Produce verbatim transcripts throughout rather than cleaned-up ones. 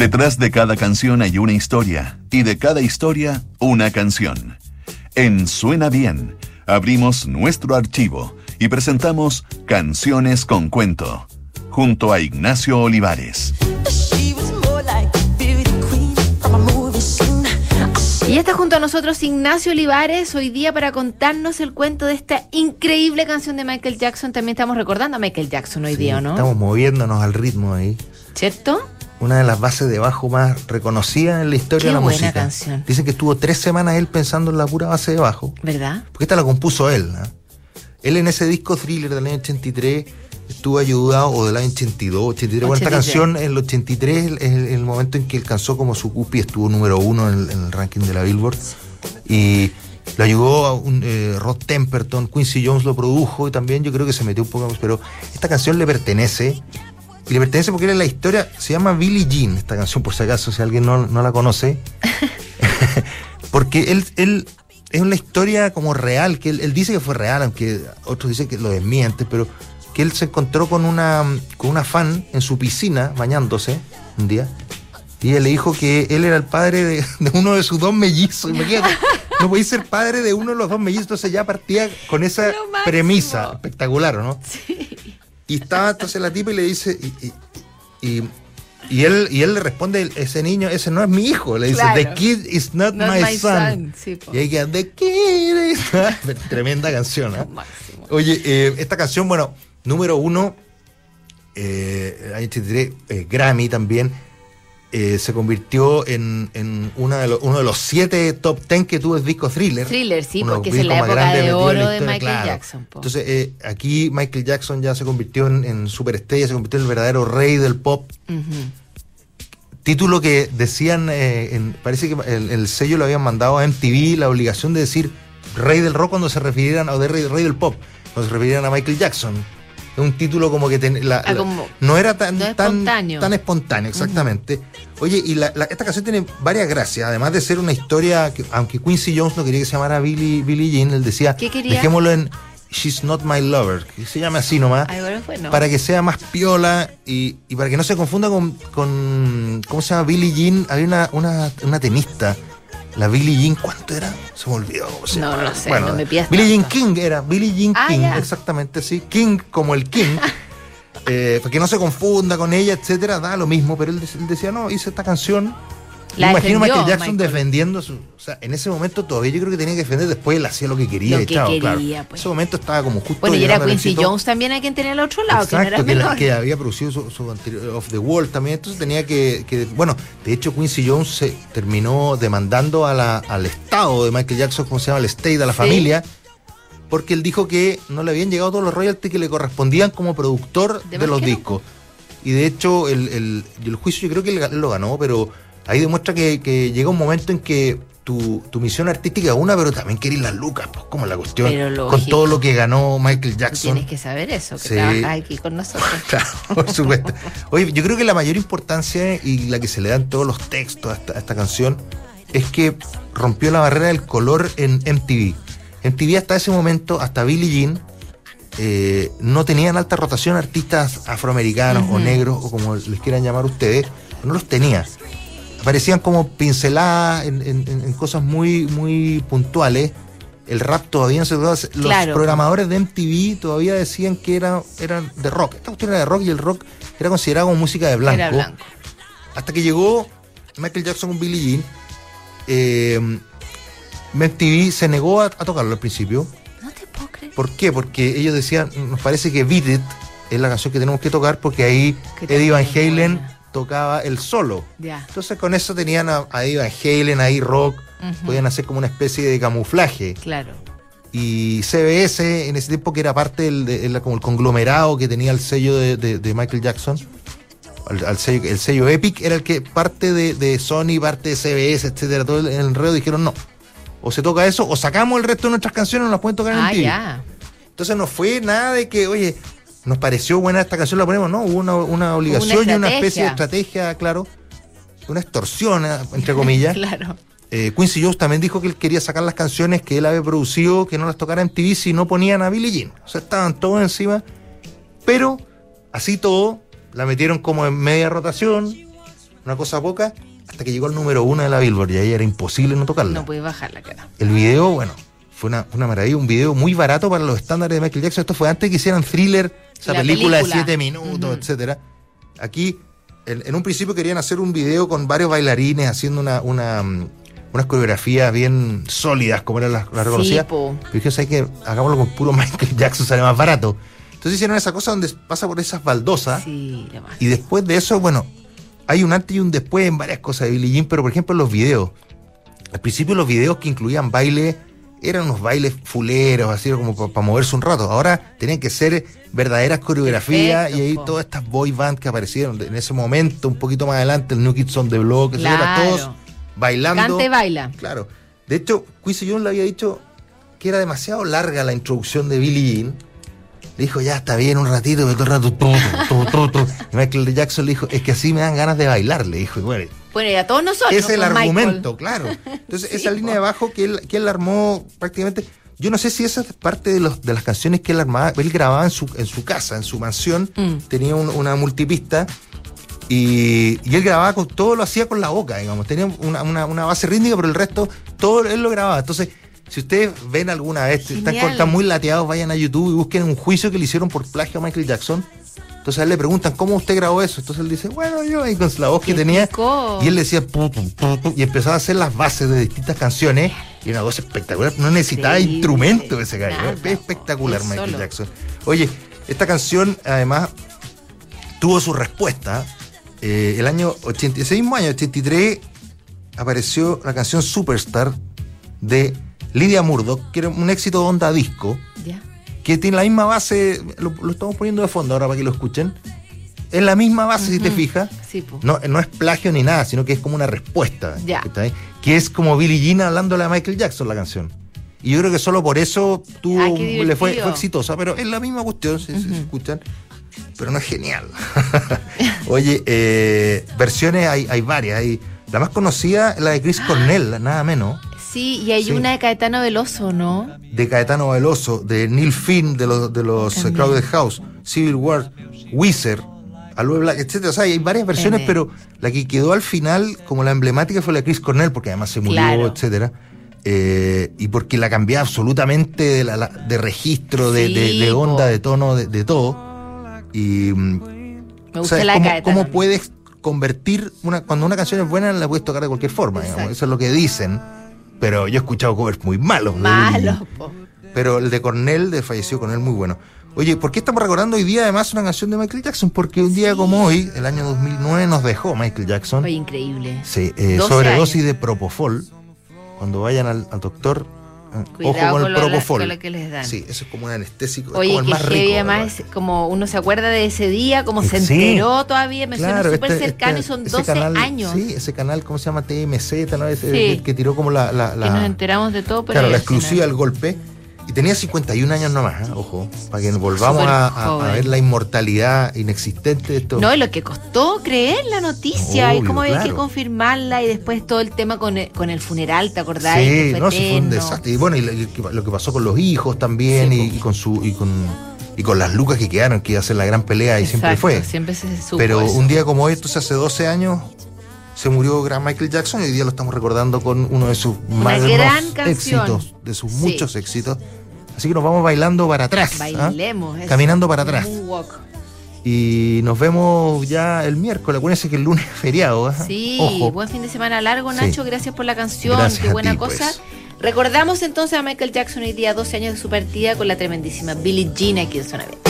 Detrás de cada canción hay una historia, y de cada historia, una canción. En Suena Bien, abrimos nuestro archivo y presentamos Canciones con Cuento, junto a Ignacio Olivares. Y ya está junto a nosotros Ignacio Olivares hoy día para contarnos el cuento de esta increíble canción de Michael Jackson. También estamos recordando a Michael Jackson hoy Sí, día, ¿o no? Estamos moviéndonos al ritmo ahí. ¿Cierto? Una de las bases de bajo más reconocidas en la historia Qué de la buena música. Canción. Dicen que estuvo tres semanas él pensando en la pura base de bajo. ¿Verdad? Porque esta la compuso él, ¿no? Él en ese disco Thriller del año ochenta y tres estuvo ayudado, o del año ochenta y dos, ochenta y tres. Bueno, esta canción en el ochenta y tres es el, el momento en que alcanzó como su cúspide, estuvo número uno en el, en el ranking de la Billboard. Y lo ayudó a un, eh, Rod Temperton, Quincy Jones lo produjo y también yo creo que se metió un poco más. Pero esta canción le pertenece. Y le pertenece porque él en la historia se llama Billie Jean, esta canción, por si acaso, si alguien no, no la conoce. Porque él, él es una historia como real, que él, él dice que fue real, aunque otros dicen que lo desmiente, pero que él se encontró con una, con una fan en su piscina, bañándose un día, y ella le dijo que él era el padre de, de uno de sus dos mellizos. Imagínate, no podía ser padre de uno de los dos mellizos, entonces ya partía con esa premisa espectacular, ¿no? Sí. Y estaba entonces la tipa y le dice, y, y, y, y él y él le responde, ese niño, ese no es mi hijo. Le dice, claro. The kid is not, not my, my son. son. Sí, y ahí queda, the kid is... Tremenda canción, ¿eh? Oye, eh, esta canción, bueno, número uno, eh, año ochenta y tres, eh, Grammy también, eh, se convirtió en, en una de los, uno de los siete top ten que tuvo el disco Thriller. Thriller, sí, porque es en la época de oro de Michael claro. Jackson. Po. Entonces, eh, aquí Michael Jackson ya se convirtió en, en superestrella, se convirtió en el verdadero rey del pop. Uh-huh. Título que decían, eh, en, parece que el, el sello lo habían mandado a M T V, la obligación de decir rey del rock cuando se refirieran, o de rey, rey del pop, cuando se refirieran a Michael Jackson. Un título como que ten, la, ah, como la, no era tan, no tan espontáneo, tan espontáneo exactamente. Uh-huh. Oye, y la, la, esta canción tiene varias gracias, además de ser una historia que, aunque Quincy Jones no quería que se llamara Billie, Billie Jean, él decía, dejémoslo en She's Not My Lover, que se llame así nomás. Ay, bueno, bueno. Para que sea más piola y, y para que no se confunda con, con ¿cómo se llama? Billie Jean. Había una, una, una tenista, la Billie Jean, ¿cuánto era? Se me olvidó. ¿Cómo se no, llama? no sé, bueno, no me pidas Billie tanto. Jean King era, Billie Jean ah, King, ya. exactamente, sí. King como el King. eh, para que no se confunda con ella, etcétera, da lo mismo, pero él, él decía, no, hice esta canción. La me imagino a Michael Jackson Michael. defendiendo su, o sea, en ese momento todavía yo creo que tenía que defender, después él hacía lo que quería. Lo y que chao, quería, claro. pues. En ese momento estaba como justo. Bueno, y era Quincy Jones también a quien tenía al otro lado. Exacto, que, no era que, menor. La, que había producido su, su anterior, Off the Wall también, entonces tenía que, que, bueno, de hecho Quincy Jones se terminó demandando a la, al estado de Michael Jackson, como se llama, el estate, a la ¿Sí? familia, porque él dijo que no le habían llegado todos los royalties que le correspondían como productor de, de los discos. No. Y de hecho el, el, el juicio yo creo que él, él lo ganó, pero ahí demuestra que, que llega un momento en que tu, tu misión artística es una, pero también querés las lucas, pues como la cuestión, con todo lo que ganó Michael Jackson. Tienes que saber eso, que sí. trabajas aquí con nosotros. Claro, por supuesto. Oye, yo creo que la mayor importancia y la que se le dan todos los textos a esta, a esta canción es que rompió la barrera del color en M T V. M T V hasta ese momento, hasta Billie Jean, eh, no tenían alta rotación artistas afroamericanos uh-huh. o negros, o como les quieran llamar ustedes, no los tenía. Aparecían como pinceladas en, en, en cosas muy, muy puntuales. El rap todavía no se... Los claro. programadores de M T V todavía decían que era, eran de rock. Esta cuestión era de rock y el rock era considerado como música de blanco. Era blanco. Hasta que llegó Michael Jackson con Billie Jean. Eh, M T V se negó a, a tocarlo al principio. No te puedo creer. ¿Por qué? Porque ellos decían, nos parece que Beat It es la canción que tenemos que tocar porque ahí Eddie Van Halen... Buena. Tocaba el solo. Yeah. Entonces con eso tenían a, a Eddie Van Halen, ahí rock, uh-huh. podían hacer como una especie de camuflaje. Claro. Y C B S en ese tiempo, que era parte del de, de, como el conglomerado que tenía el sello de, de, de Michael Jackson, el, el, sello, el sello Epic era el que parte de, de Sony, parte de C B S, etcétera, todo el, el enredo, dijeron no, o se toca eso o sacamos el resto de nuestras canciones, no las pueden tocar en ah, el T V. Yeah. Entonces no fue nada de que, oye, nos pareció buena esta canción, la ponemos, no, hubo una, una obligación una y una especie de estrategia, claro, una extorsión, entre comillas. Claro. Eh, Quincy Jones también dijo que él quería sacar las canciones que él había producido, que no las tocara en T V si no ponían a Billie Jean. O sea, estaban todos encima, pero así todo, la metieron como en media rotación, una cosa poca, hasta que llegó al número uno de la Billboard, y ahí era imposible no tocarla. No puedes bajar la cara. El video, bueno, fue una, una maravilla, un video muy barato para los estándares de Michael Jackson. Esto fue antes que hicieran Thriller, esa La película, película. de siete minutos, Uh-huh. etcétera. Aquí, en, en un principio querían hacer un video con varios bailarines haciendo una, una, um, unas coreografías bien sólidas, como era la, la reconocida. Sí, po. Pero dije, ¿sabes qué? Hagámoslo con puro Michael Jackson, sale más barato. Entonces hicieron esa cosa donde pasa por esas baldosas. Sí, la más. Y después de eso, bueno, hay un antes y un después en varias cosas de Billie Jean, pero por ejemplo en los videos. Al principio los videos que incluían baile eran unos bailes fuleros, así como para pa moverse un rato. Ahora tenían que ser verdaderas coreografías. Perfecto, Y ahí po. todas estas boy bands que aparecieron en ese momento, un poquito más adelante, el New Kids on the Block, etcétera, Claro. todos bailando. Canta y baila. Claro. De hecho, Quincy Jones le había dicho que era demasiado larga la introducción de Billie Jean. Le dijo, ya está bien un ratito, pero todo el rato. Tu, tu, tu, tu. Y Michael Jackson le dijo, es que así me dan ganas de bailar. Le dijo, y bueno, Bueno, y a todos nosotros. ese es el con Michael. argumento, claro. Entonces, Sí, esa po. línea de bajo que él, que él armó prácticamente. Yo no sé si esa es parte de, los, de las canciones que él armaba. Él grababa en su, en su casa, en su mansión. Mm. Tenía un- una multipista. Y, y él grababa con todo, lo hacía con la boca, digamos. Tenía una, una, una base rítmica, pero el resto, todo él lo grababa. Entonces, si ustedes ven alguna vez, están, Genial. están muy lateados, vayan a YouTube y busquen un juicio que le hicieron por plagio a Michael Jackson. Entonces a él le preguntan, ¿cómo usted grabó eso? Entonces él dice, bueno, yo ahí con la voz que Qué tenía. rico. Y él decía, pu, pu, pu, pu, y empezaba a hacer las bases de distintas canciones. Y una voz espectacular. No necesitaba Increíble. instrumento ese gallo. Nada, Es espectacular él Michael solo. Jackson. Oye, esta canción además tuvo su respuesta. Eh, el año ochenta, ese mismo año, ochenta y tres, apareció la canción Superstar de Lydia Murdoch, que era un éxito de onda disco, Ya. que tiene la misma base, lo, lo estamos poniendo de fondo ahora para que lo escuchen. Es la misma base, si te fijas. Sí, po. No, no es plagio ni nada, sino que es como una respuesta. Ya. ¿Está ahí? Que es como Billie Jean hablándole a Michael Jackson la canción. Y yo creo que solo por eso tuvo, Ah, qué le fue, divertido. fue exitosa, pero es la misma cuestión, si si se escuchan. Pero no es genial. Oye, eh, versiones hay, hay varias. Hay, la más conocida es la de Chris Cornell, nada menos. Sí, y hay Sí. una de Caetano Veloso, ¿no? De Caetano Veloso, de Neil Finn, de los, de los eh, También. Crowded House, Civil War, Weezer, Aloe Black, etcétera. O sea, hay varias versiones, Ene. pero la que quedó al final como la emblemática fue la de Chris Cornell, porque además se murió, Claro. etcétera. Eh, y porque la cambiaba absolutamente de, la- la- de registro, de, Sí, de- de po. onda, de tono, de, de todo. Y mm, Me o gusta sea, la de ¿cómo, Caetano. cómo puedes convertir una, cuando una canción es buena, la puedes tocar de cualquier forma, digamos. Exacto. Eso es lo que dicen. Pero yo he escuchado covers muy malos. de Billie Malo, Jean. po. Pero el de Cornell, de falleció Cornell, muy bueno. Oye, ¿por qué estamos recordando hoy día además una canción de Michael Jackson? Porque un día como hoy, el año dos mil nueve, nos dejó Michael Jackson. Oye, increíble. Sí, eh, doce sobredosis años. de propofol. Cuando vayan al, al doctor, eh, Cuidado ojo con con el lo- propofol. con lo que les dan. Sí, eso es como un anestésico. es Oye, como el que más rico. heavy, ¿verdad? además, como uno se acuerda de ese día, como se Sí. enteró todavía, me suena súper este- cercano este- y son ese doce canal, años Sí, ese canal, ¿cómo se llama? T M Z, ¿no? Ese, Sí. el que tiró como la... la, la- que nos enteramos de todo, pero claro, la al final- exclusiva, el golpe. Y tenía cincuenta y un años nomás, ¿eh? Ojo, para que volvamos Súper a, a- a joven. ver la inmortalidad inexistente de esto. No, y lo que costó creer la noticia y Obvio, cómo había que claro. confirmarla y después todo el tema con el, con el funeral, ¿te acordás? Sí, Que fue no, sí fue un eterno. desastre. Y bueno, y lo, y lo que pasó con los hijos también, Sí, y, po. y con su, y con y con las lucas que quedaron, que iba a ser la gran pelea, y siempre Exacto, fue. Siempre se supo Pero eso. un día como hoy, entonces hace doce años, se murió gran Michael Jackson, y hoy día lo estamos recordando con uno de sus más gran canción. éxitos, de sus Sí. muchos éxitos. Así que nos vamos bailando para atrás. ¿ah? Bailemos. eso. Caminando para atrás. Moonwalk. Y nos vemos ya el miércoles. Acuérdense que el lunes es feriado. ¿eh? Sí, Ojo. buen fin de semana largo, Sí. Nacho. Gracias por la canción. Gracias Qué a buena ti, cosa. pues. Recordamos entonces a Michael Jackson hoy día, doce años de su partida, con la tremendísima Billie Jean aquí en Zona Bien.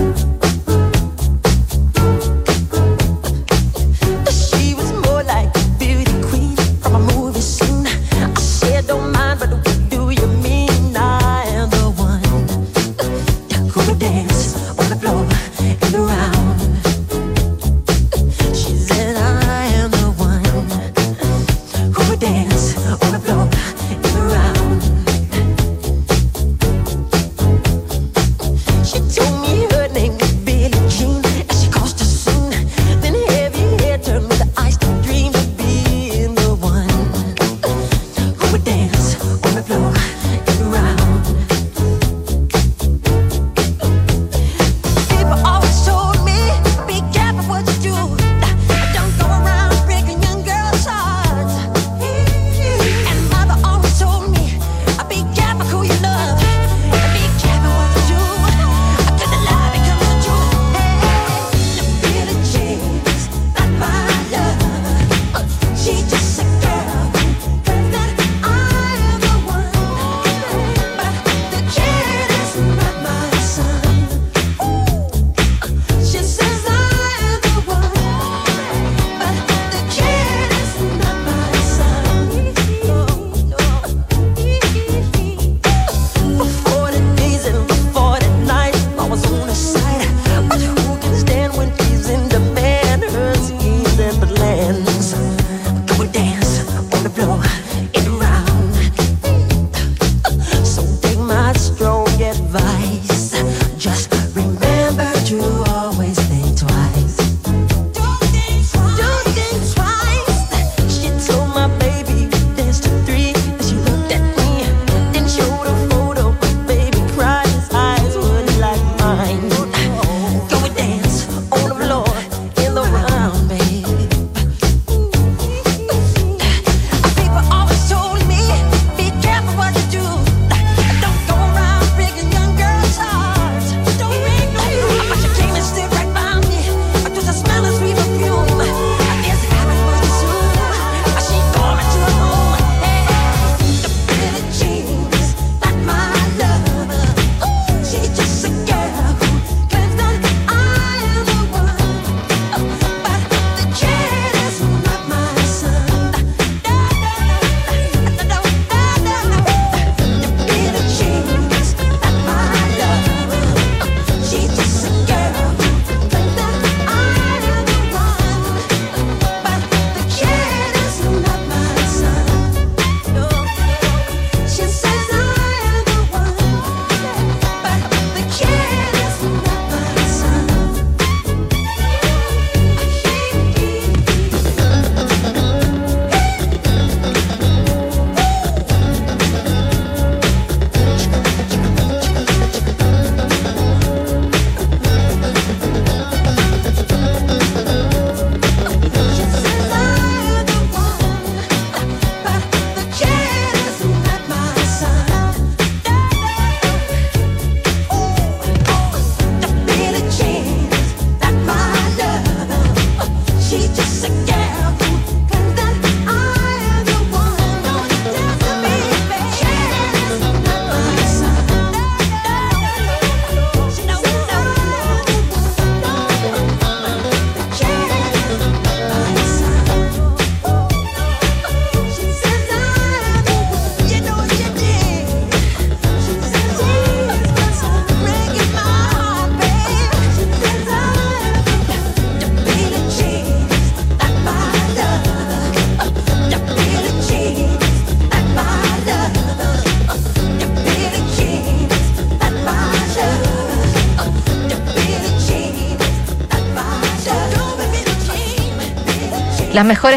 She was more like las mejores